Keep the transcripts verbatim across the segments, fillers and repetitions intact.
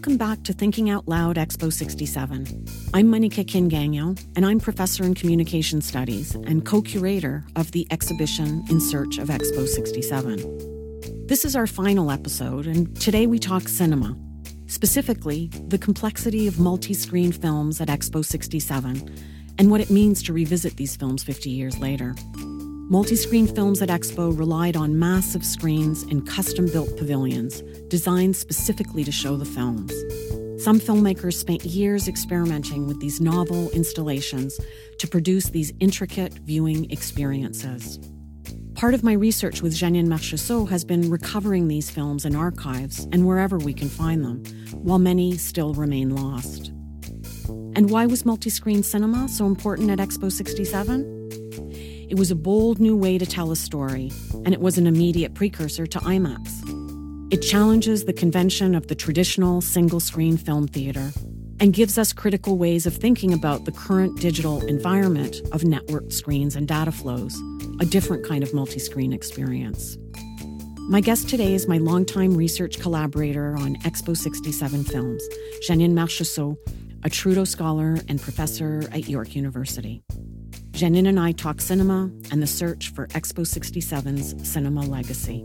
Welcome back to Thinking Out Loud Expo sixty-seven. I'm Monica Kingangyo, and I'm professor in communication studies and co-curator of the exhibition In Search of Expo sixty-seven. This is our final episode, and today we talk cinema, specifically the complexity of multi-screen films at Expo sixty-seven and what it means to revisit these films fifty years later. Multi-screen films at Expo relied on massive screens in custom-built pavilions designed specifically to show the films. Some filmmakers spent years experimenting with these novel installations to produce these intricate viewing experiences. Part of my research with Janine Marchessault has been recovering these films in archives and wherever we can find them, while many still remain lost. And why was multi-screen cinema so important at Expo sixty-seven? It was a bold new way to tell a story, and it was an immediate precursor to IMAX. It challenges the convention of the traditional single-screen film theater and gives us critical ways of thinking about the current digital environment of networked screens and data flows, a different kind of multi-screen experience. My guest today is my longtime research collaborator on Expo sixty-seven films, Janine Marchessault, a Trudeau Scholar and professor at York University. Janine and I talk cinema and the search for Expo sixty-seven's cinema legacy.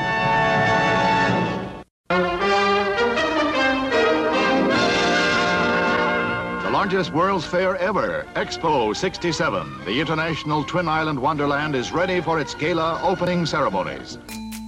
The largest World's Fair ever, Expo sixty-seven. The international Twin Island Wonderland is ready for its gala opening ceremonies.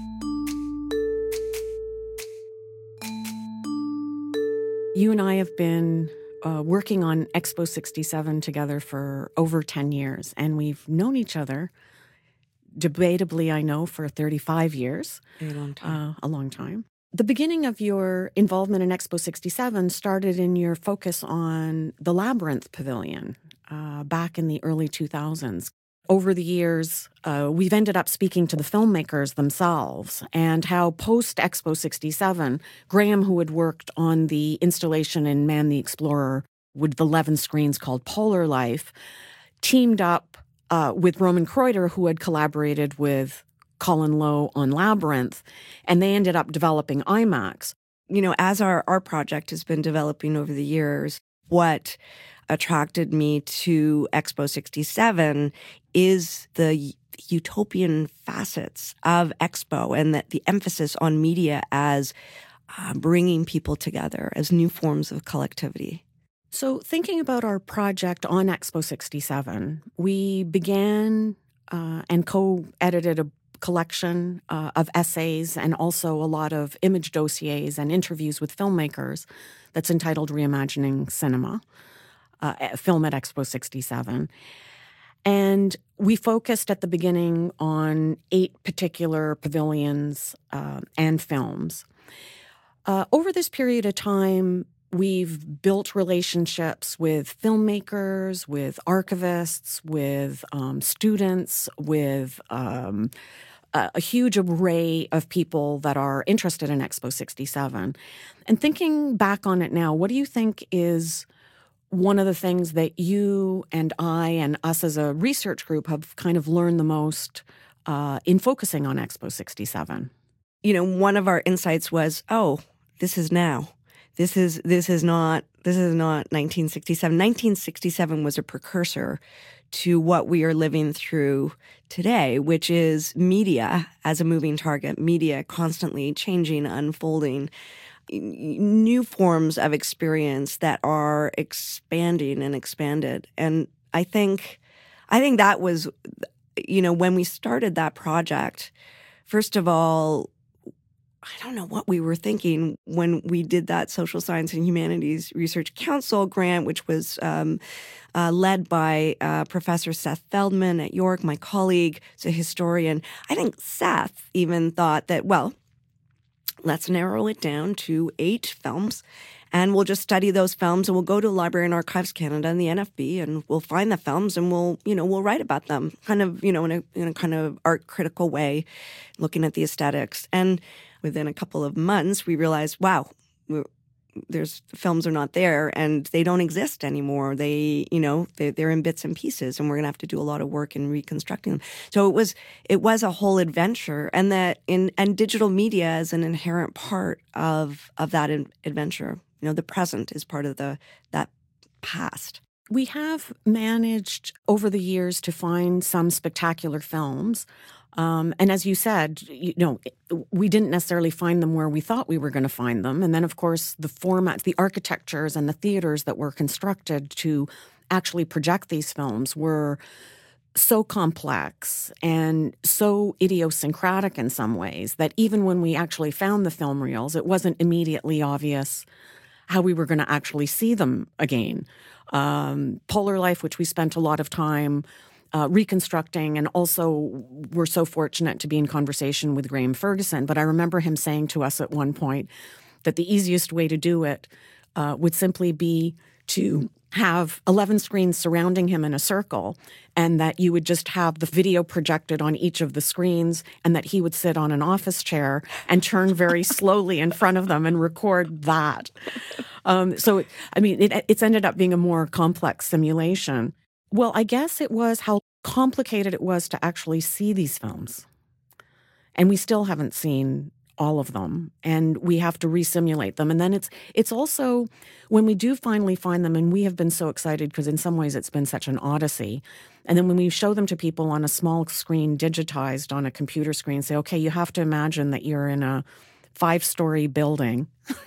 You and I have been Uh, working on Expo sixty-seven together for over ten years, and we've known each other, debatably, I know, for thirty-five years. A long time. Uh, a long time. The beginning of your involvement in Expo sixty-seven started in your focus on the Labyrinth Pavilion uh, back in the early two thousands. Over the years, uh, we've ended up speaking to the filmmakers themselves and how post-Expo sixty-seven, Graham, who had worked on the installation in Man the Explorer with eleven screens called Polar Life, teamed up uh, with Roman Kreuter, who had collaborated with Colin Lowe on Labyrinth, and they ended up developing IMAX. You know, as our, our project has been developing over the years, what attracted me to Expo sixty-seven is the utopian facets of Expo and that the emphasis on media as uh, bringing people together as new forms of collectivity. So thinking about our project on Expo sixty-seven, we began uh, and co-edited a collection uh, of essays and also a lot of image dossiers and interviews with filmmakers that's entitled Reimagining Cinema. Uh, film at Expo sixty-seven. And we focused at the beginning on eight particular pavilions uh, and films. Uh, over this period of time, we've built relationships with filmmakers, with archivists, with um, students, with um, a, a huge array of people that are interested in Expo sixty-seven. And thinking back on it now, what do you think is one of the things that you and I and us as a research group have kind of learned the most uh, in focusing on Expo sixty-seven? You know, one of our insights was, oh, this is now. This is this is not this is not nineteen sixty-seven. nineteen sixty-seven was a precursor to what we are living through today, which is media as a moving target, media constantly changing, unfolding, new forms of experience that are expanding and expanded. And I think, I think that was, you know, when we started that project, first of all, I don't know what we were thinking when we did that Social Science and Humanities Research Council grant, which was um, uh, led by uh, Professor Seth Feldman at York, my colleague, is a historian. I think Seth even thought that, well, let's narrow it down to eight films, and we'll just study those films, and we'll go to Library and Archives Canada and the N F B, and we'll find the films, and we'll, you know, we'll write about them, kind of, you know, in a, in a kind of art critical way, looking at the aesthetics. And within a couple of months, we realized, wow, we're, there's films are not there, and they don't exist anymore. They, you know, they, they're in bits and pieces, and we're gonna have to do a lot of work in reconstructing them. So it was, it was a whole adventure, and that in and digital media is an inherent part of of that in, adventure. You know, the present is part of the that past. We have managed over the years to find some spectacular films. Um, and as you said, you know, we didn't necessarily find them where we thought we were going to find them. And then, of course, the formats, the architectures and the theaters that were constructed to actually project these films were so complex and so idiosyncratic in some ways that even when we actually found the film reels, it wasn't immediately obvious how we were going to actually see them again. Um, Polar Life, which we spent a lot of time uh, reconstructing, and also we're so fortunate to be in conversation with Graham Ferguson. But I remember him saying to us at one point that the easiest way to do it uh, would simply be to have eleven screens surrounding him in a circle, and that you would just have the video projected on each of the screens, and that he would sit on an office chair and turn very slowly in front of them and record that. Um, so, I mean, it, it's ended up being a more complex simulation. Well, I guess it was how complicated it was to actually see these films. And we still haven't seen all of them, and we have to resimulate them. And then it's it's also, when we do finally find them, and we have been so excited because in some ways it's been such an odyssey, and then when we show them to people on a small screen, digitized on a computer screen, say, okay, you have to imagine that you're in a five-story building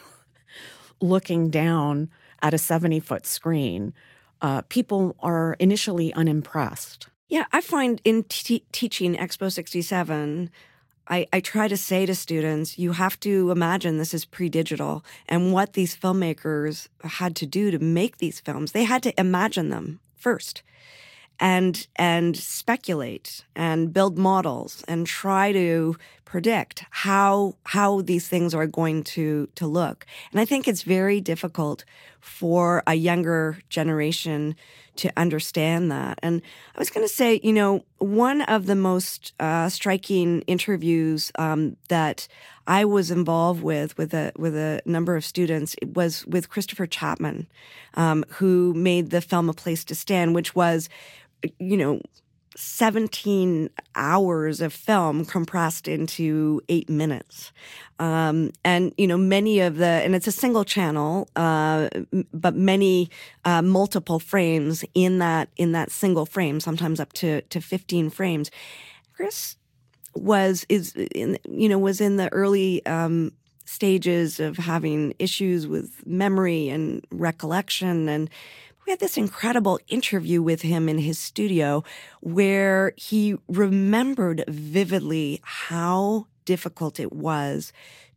looking down at a seventy-foot screen, uh, people are initially unimpressed. Yeah, I find in t- teaching Expo sixty-seven, I, I try to say to students, you have to imagine this is pre-digital, and what these filmmakers had to do to make these films. They had to imagine them first and and speculate and build models and try to predict how how these things are going to to look. And I think it's very difficult for a younger generation to understand that. And I was going to say, you know, one of the most uh, striking interviews um, that I was involved with with a with a number of students was with Christopher Chapman, um, who made the film A Place to Stand, which was, you know, seventeen hours of film compressed into eight minutes. Um, and, you know, many of the, and it's a single channel, uh, but many, uh, multiple frames in that, in that single frame, sometimes up to, to fifteen frames. Chris was, is, in, you know, was in the early, um, stages of having issues with memory and recollection, and we had this incredible interview with him in his studio where he remembered vividly how difficult it was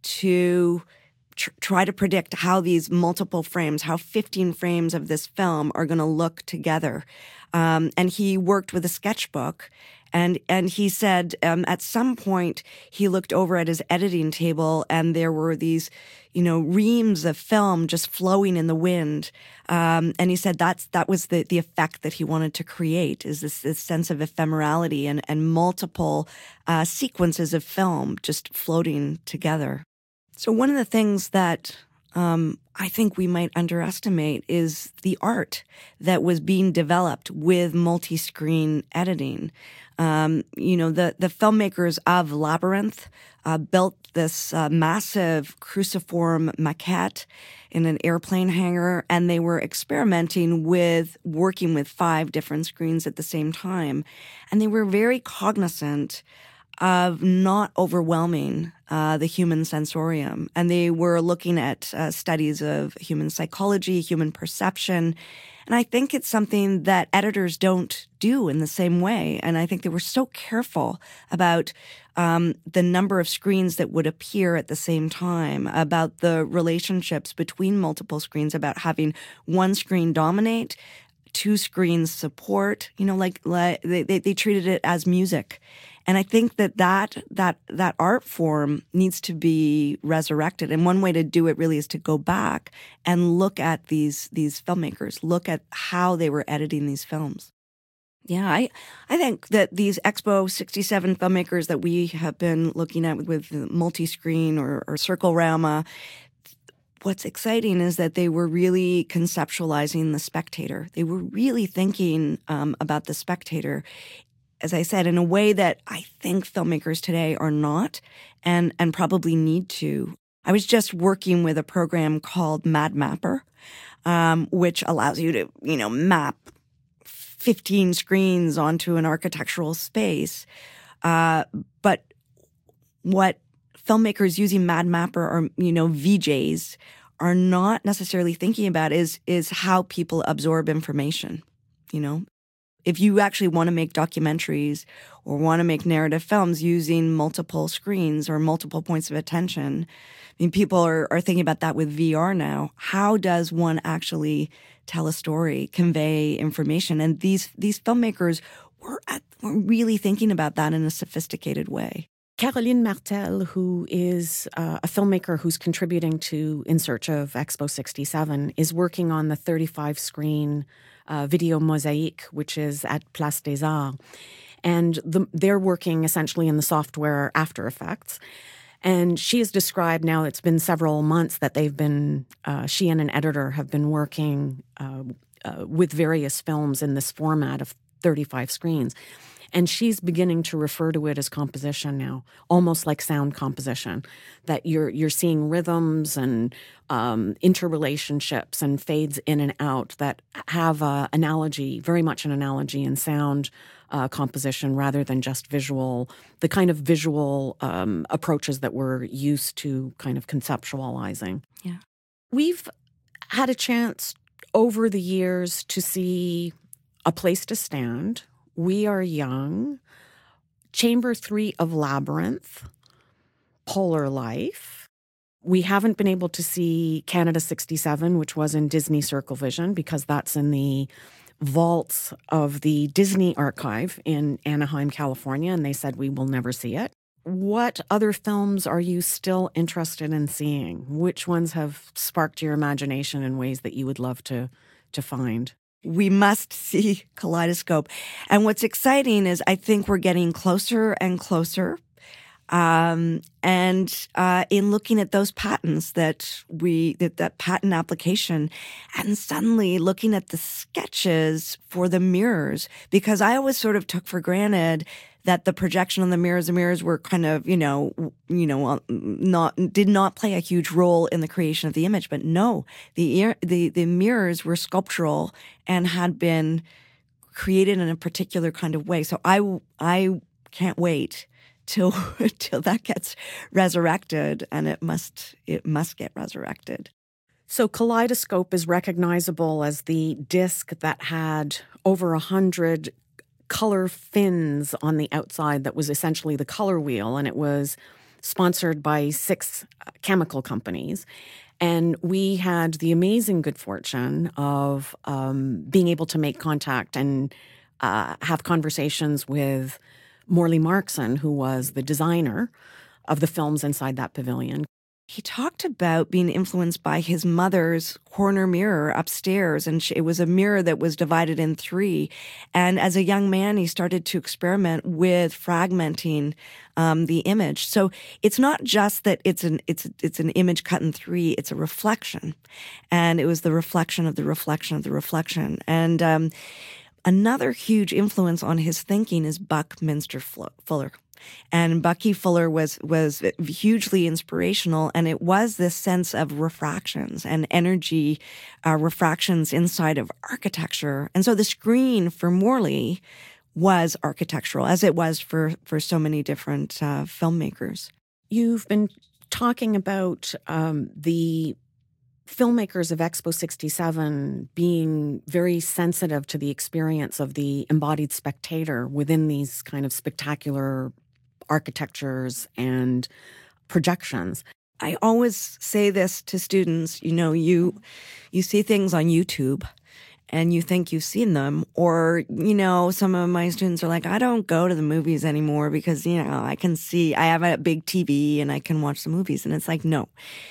to tr- try to predict how these multiple frames, how fifteen frames of this film are going to look together. Um, and he worked with a sketchbook. And and he said um, at some point he looked over at his editing table and there were these, you know, reams of film just flowing in the wind. Um, and he said that's that was the the effect that he wanted to create, is this, this sense of ephemerality and, and multiple uh, sequences of film just floating together. So one of the things that um, I think we might underestimate is the art that was being developed with multi-screen editing. Um, you know, the, the filmmakers of Labyrinth uh, built this uh, massive cruciform maquette in an airplane hangar, and they were experimenting with working with five different screens at the same time. And they were very cognizant of not overwhelming uh, the human sensorium. And they were looking at uh, studies of human psychology, human perception. And I think it's something that editors don't do in the same way. And I think they were so careful about um, the number of screens that would appear at the same time, about the relationships between multiple screens, about having one screen dominate, two screens support, you know, like, like they, they, they treated it as music. And I think that that, that that art form needs to be resurrected. And one way to do it really is to go back and look at these these filmmakers, look at how they were editing these films. Yeah, I I think that these Expo sixty-seven filmmakers that we have been looking at with, with multi-screen or, or Circle-Rama, what's exciting is that they were really conceptualizing the spectator. They were really thinking um, about the spectator, as I said, in a way that I think filmmakers today are not, and and probably need to. I was just working with a program called Mad Mapper, um, which allows you to, you know, map fifteen screens onto an architectural space. Uh, but what filmmakers using Mad Mapper or, you know, V Js are not necessarily thinking about is is how people absorb information, you know. If you actually want to make documentaries or want to make narrative films using multiple screens or multiple points of attention, I mean, people are, are thinking about that with V R now. How does one actually tell a story, convey information? And these these filmmakers were, at, were really thinking about that in a sophisticated way. Caroline Martel, who is uh, a filmmaker who's contributing to In Search of Expo sixty-seven, is working on the thirty-five screen uh, video Mosaic, which is at Place des Arts. And the, they're working essentially in the software After Effects. And she has described now, it's been several months that they've been, uh, she and an editor have been working uh, uh, with various films in this format of thirty-five screens. And she's beginning to refer to it as composition now, almost like sound composition, that you're you're seeing rhythms and um, interrelationships and fades in and out that have an analogy, very much an analogy in sound uh, composition rather than just visual, the kind of visual um, approaches that we're used to kind of conceptualizing. Yeah. We've had a chance over the years to see A Place to Stand, We Are Young, Chamber three of Labyrinth, Polar Life. We haven't been able to see Canada sixty-seven, which was in Disney Circle Vision, because that's in the vaults of the Disney Archive in Anaheim, California, and they said we will never see it. What other films are you still interested in seeing? Which ones have sparked your imagination in ways that you would love to, to find? We must see Kaleidoscope. And what's exciting is I think we're getting closer and closer. Um, and uh, in looking at those patents that we, that, that patent application, and suddenly looking at the sketches for the mirrors, because I always sort of took for granted that the projection on the mirrors, the mirrors were kind of, you know, you know, not did not play a huge role in the creation of the image. But no, the the the mirrors were sculptural and had been created in a particular kind of way. So I I can't wait till till that gets resurrected, and it must it must get resurrected. So Kaleidoscope is recognizable as the disc that had over a hundred color fins on the outside that was essentially the color wheel, and it was sponsored by six chemical companies. And we had the amazing good fortune of um, being able to make contact and uh, have conversations with Morley Markson, who was the designer of the films inside that pavilion. He talked about being influenced by his mother's corner mirror upstairs, and it was a mirror that was divided in three. And as a young man, he started to experiment with fragmenting um, the image. So it's not just that it's an it's it's an image cut in three; it's a reflection, and it was the reflection of the reflection of the reflection. And um, another huge influence on his thinking is Buckminster Fuller. And Bucky Fuller was was hugely inspirational, and it was this sense of refractions and energy uh, refractions inside of architecture. And so the screen for Morley was architectural, as it was for, for so many different uh, filmmakers. You've been talking about um, the filmmakers of Expo sixty-seven being very sensitive to the experience of the embodied spectator within these kind of spectacular architectures and projections. I always say this to students, you know, you you see things on YouTube and you think you've seen them, or, you know, some of my students are like, I don't go to the movies anymore because, you know, I can see, I have a big T V and I can watch the movies. And it's like, no,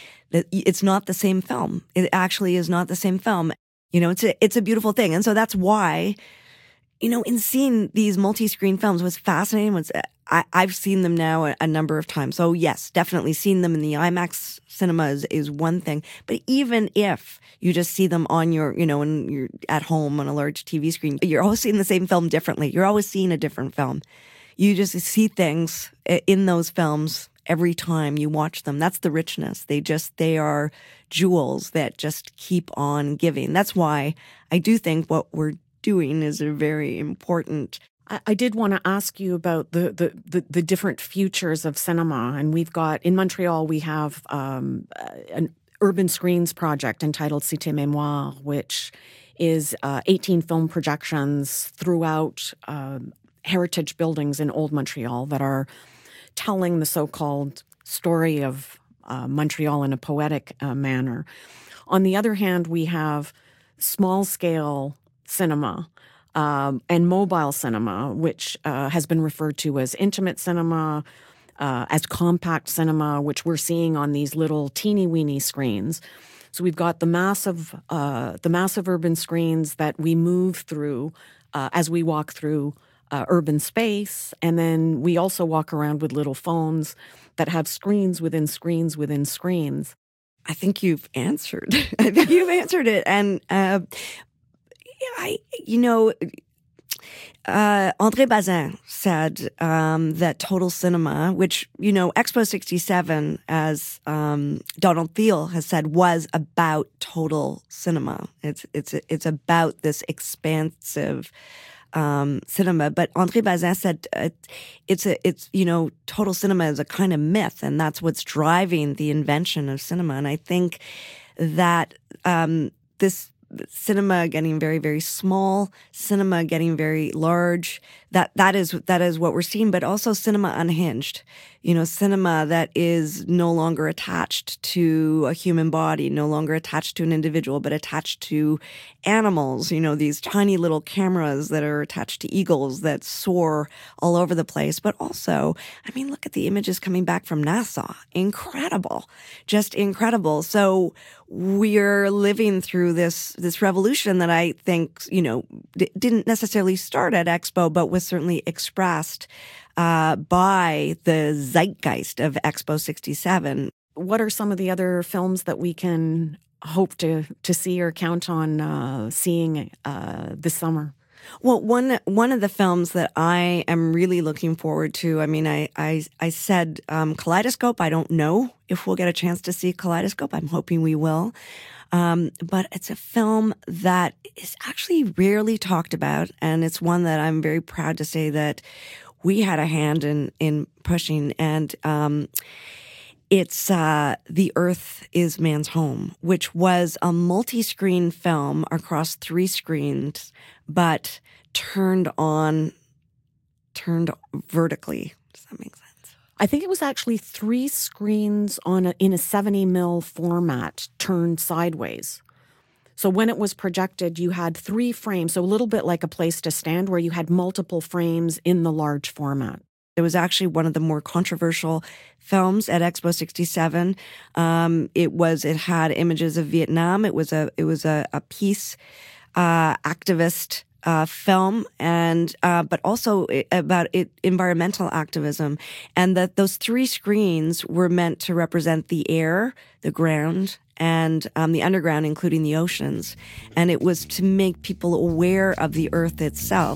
it's not the same film. It actually is not the same film. You know, it's a, it's a beautiful thing. And so that's why, you know, in seeing these multi-screen films, what's fascinating was I, I've seen them now a, a number of times. So yes, definitely seeing them in the IMAX cinemas is one thing. But even if you just see them on your, you know, when you're at home on a large T V screen, you're always seeing the same film differently. You're always seeing a different film. You just see things in those films every time you watch them. That's the richness. They just, they are jewels that just keep on giving. That's why I do think what we're doing is a very important. I, I did want to ask you about the, the, the, the different futures of cinema. And we've got, in Montreal, we have um, an urban screens project entitled Cité Mémoire, which is uh, eighteen film projections throughout um, heritage buildings in Old Montreal that are telling the so-called story of uh, Montreal in a poetic uh, manner. On the other hand, we have small-scale cinema um, and mobile cinema, which uh, has been referred to as intimate cinema, uh, as compact cinema, which we're seeing on these little teeny-weeny screens. So we've got the massive, uh, the massive urban screens that we move through uh, as we walk through uh, urban space, and then we also walk around with little phones that have screens within screens within screens. I think you've answered. I think you've answered it, and uh, I, you know. Uh, André Bazin said um, that total cinema, which, you know, Expo sixty-seven, as um, Donald Thiel has said, was about total cinema. It's it's it's about this expansive um, cinema. But André Bazin said uh, it's a it's you know total cinema is a kind of myth, and that's what's driving the invention of cinema. And I think that um, this. Cinema getting very, very small, cinema getting very large. That that is that is what we're seeing, but also cinema unhinged. You know, cinema that is no longer attached to a human body, no longer attached to an individual, but attached to animals. You know, these tiny little cameras that are attached to eagles that soar all over the place. But also, I mean, look at the images coming back from NASA. Incredible. Just incredible. So we're living through this this revolution that I think, you know, d- didn't necessarily start at Expo, but was certainly expressed uh, by the zeitgeist of Expo sixty-seven. What are some of the other films that we can hope to to see or count on uh, seeing uh, this summer? Well, one one of the films that I am really looking forward to, I mean, I I, I said um, Kaleidoscope. I don't know if we'll get a chance to see Kaleidoscope. I'm hoping we will. Um, but it's a film that is actually rarely talked about, and it's one that I'm very proud to say that we had a hand in, in pushing. And um, it's uh, The Earth is Man's Home, which was a multi-screen film across three screens, but turned on, turned vertically. Does that make sense? I think it was actually three screens on a, in a seventy mil format turned sideways. So when it was projected, you had three frames, so a little bit like A Place to Stand, where you had multiple frames in the large format. It was actually one of the more controversial films at Expo sixty-seven. Um, it was. It had images of Vietnam. It was a. It was a, a peace uh, activist uh, film, and uh, but also about it, environmental activism. And that those three screens were meant to represent the air, the ground, and um, the underground, including the oceans. And it was to make people aware of the Earth itself.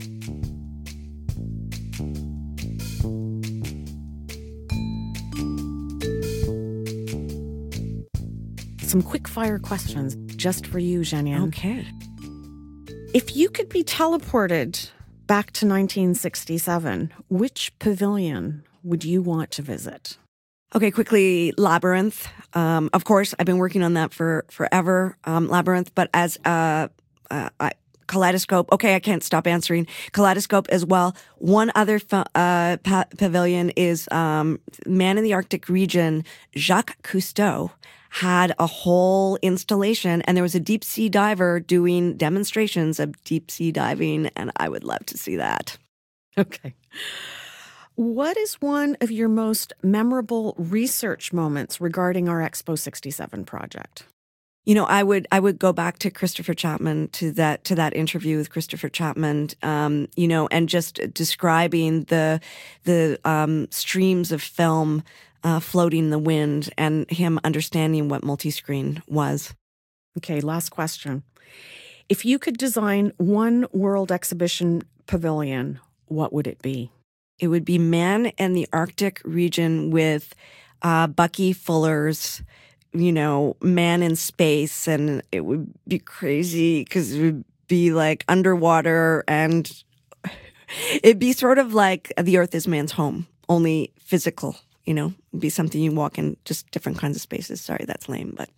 Some quick fire questions just for you, Jeanine. Okay. If you could be teleported back to nineteen sixty-seven, which pavilion would you want to visit? Okay, quickly, Labyrinth. Um, of course, I've been working on that for forever, um, Labyrinth, but as uh, uh, I, Kaleidoscope, okay, I can't stop answering. Kaleidoscope as well. One other fa- uh, pa- pavilion is um, man in the Arctic region, Jacques Cousteau, had a whole installation, and there was a deep sea diver doing demonstrations of deep sea diving, and I would love to see that. Okay. What is one of your most memorable research moments regarding our Expo sixty-seven project? You know, I would I would go back to Christopher Chapman, to that to that interview with Christopher Chapman, um, you know, and just describing the the um, streams of film uh, floating in the wind, and him understanding what multi-screen was. Okay, last question. If you could design one world exhibition pavilion, what would it be? It would be man in the Arctic region with uh, Bucky Fuller's, you know, man in space, and it would be crazy because it would be like underwater, and it'd be sort of like the Earth is man's home, only physical, you know, it'd be something you walk in just different kinds of spaces. Sorry, that's lame, but.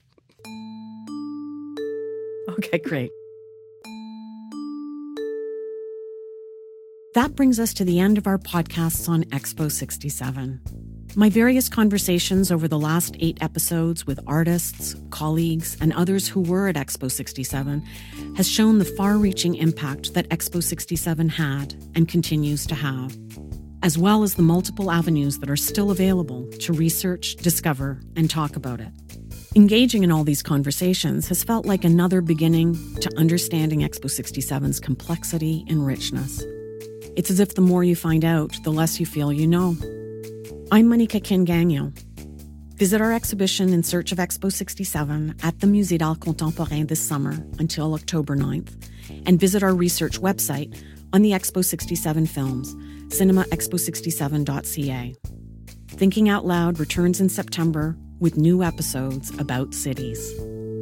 Okay, great. That brings us to the end of our podcasts on Expo sixty-seven. My various conversations over the last eight episodes with artists, colleagues, and others who were at Expo sixty-seven has shown the far-reaching impact that Expo sixty-seven had and continues to have, as well as the multiple avenues that are still available to research, discover, and talk about it. Engaging in all these conversations has felt like another beginning to understanding Expo sixty-seven's complexity and richness. It's as if the more you find out, the less you feel you know. I'm Monica Kin Gagnon. Visit our exhibition In Search of Expo sixty-seven at the Musée d'Art Contemporain this summer until October ninth, and visit our research website on the Expo sixty-seven films, cinema expo sixty-seven dot c a. Thinking Out Loud returns in September with new episodes about cities.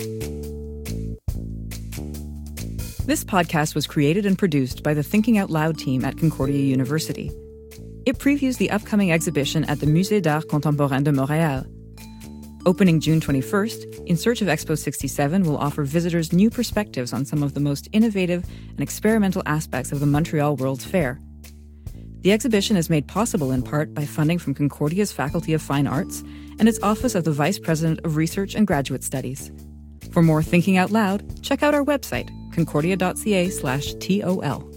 This podcast was created and produced by the Thinking Out Loud team at Concordia University. It previews the upcoming exhibition at the Musée d'Art Contemporain de Montréal. Opening June twenty-first, In Search of Expo sixty-seven will offer visitors new perspectives on some of the most innovative and experimental aspects of the Montreal World's Fair. The exhibition is made possible in part by funding from Concordia's Faculty of Fine Arts and its Office of the Vice President of Research and Graduate Studies. For more Thinking Out Loud, check out our website, concordia dot c a slash T O L.